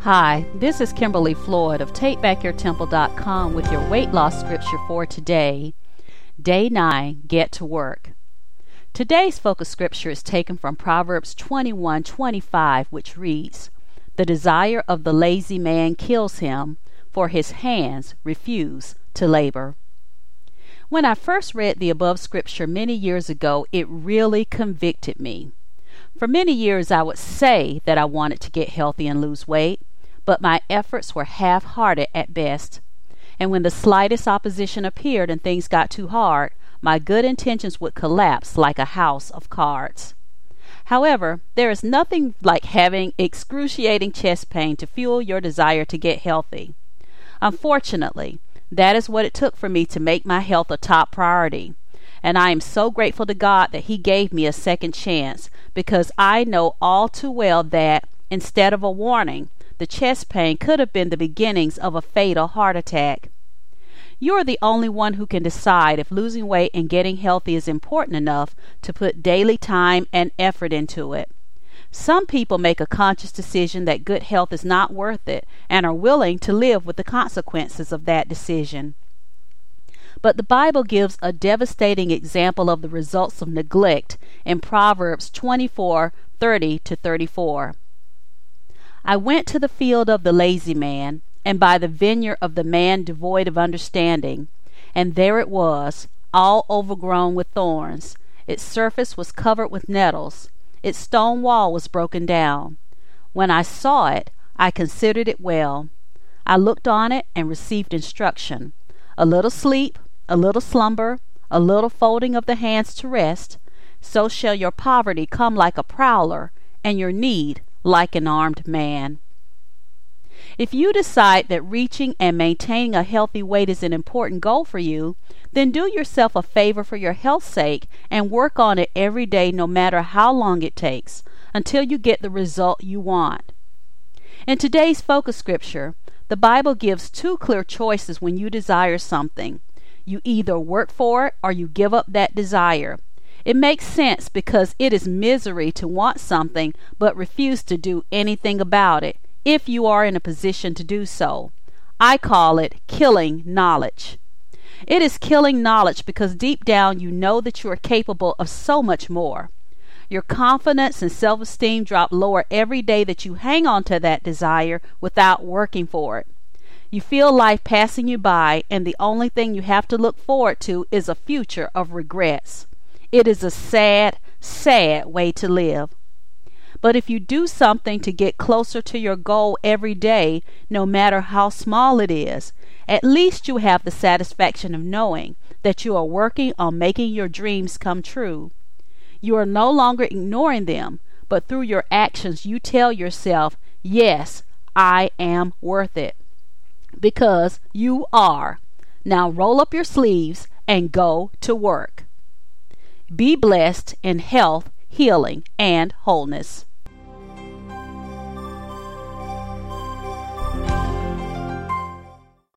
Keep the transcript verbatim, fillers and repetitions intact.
Hi, this is Kimberly Floyd of take back your temple dot com with your weight loss scripture for today, Day nine, Get to Work. Today's focus scripture is taken from Proverbs twenty-one twenty-five, which reads, "The desire of the lazy man kills him, for his hands refuse to labor." When I first read the above scripture many years ago, it really convicted me. For many years I would say that I wanted to get healthy and lose weight, but my efforts were half-hearted at best. And when the slightest opposition appeared and things got too hard, my good intentions would collapse like a house of cards. However, there is nothing like having excruciating chest pain to fuel your desire to get healthy. Unfortunately, that is what it took for me to make my health a top priority. And I am so grateful to God that He gave me a second chance, because I know all too well that, instead of a warning, the chest pain could have been the beginnings of a fatal heart attack. You are the only one who can decide if losing weight and getting healthy is important enough to put daily time and effort into it. Some people make a conscious decision that good health is not worth it and are willing to live with the consequences of that decision. But the Bible gives a devastating example of the results of neglect in Proverbs twenty-four thirty to thirty-four. "I went to the field of the lazy man, and by the vineyard of the man devoid of understanding, and there it was, all overgrown with thorns. Its surface was covered with nettles. Its stone wall was broken down. When I saw it, I considered it well. I looked on it and received instruction. A little sleep, a little slumber, a little folding of the hands to rest, so shall your poverty come like a prowler, and your need like an armed man." If you decide that reaching and maintaining a healthy weight is an important goal for you, then do yourself a favor for your health's sake and work on it every day, no matter how long it takes, until you get the result you want. In today's focus scripture, the Bible gives two clear choices when you desire something. You either work for it or you give up that desire. It makes sense because it is misery to want something but refuse to do anything about it, if you are in a position to do so. I call it killing knowledge. It is killing knowledge because deep down you know that you are capable of so much more. Your confidence and self-esteem drop lower every day that you hang on to that desire without working for it. You feel life passing you by, and the only thing you have to look forward to is a future of regrets. It is a sad, sad way to live. But if you do something to get closer to your goal every day, no matter how small it is, at least you have the satisfaction of knowing that you are working on making your dreams come true. You are no longer ignoring them, but through your actions you tell yourself, "Yes, I am worth it." Because you are. Now roll up your sleeves and go to work. Be blessed in health, healing, and wholeness.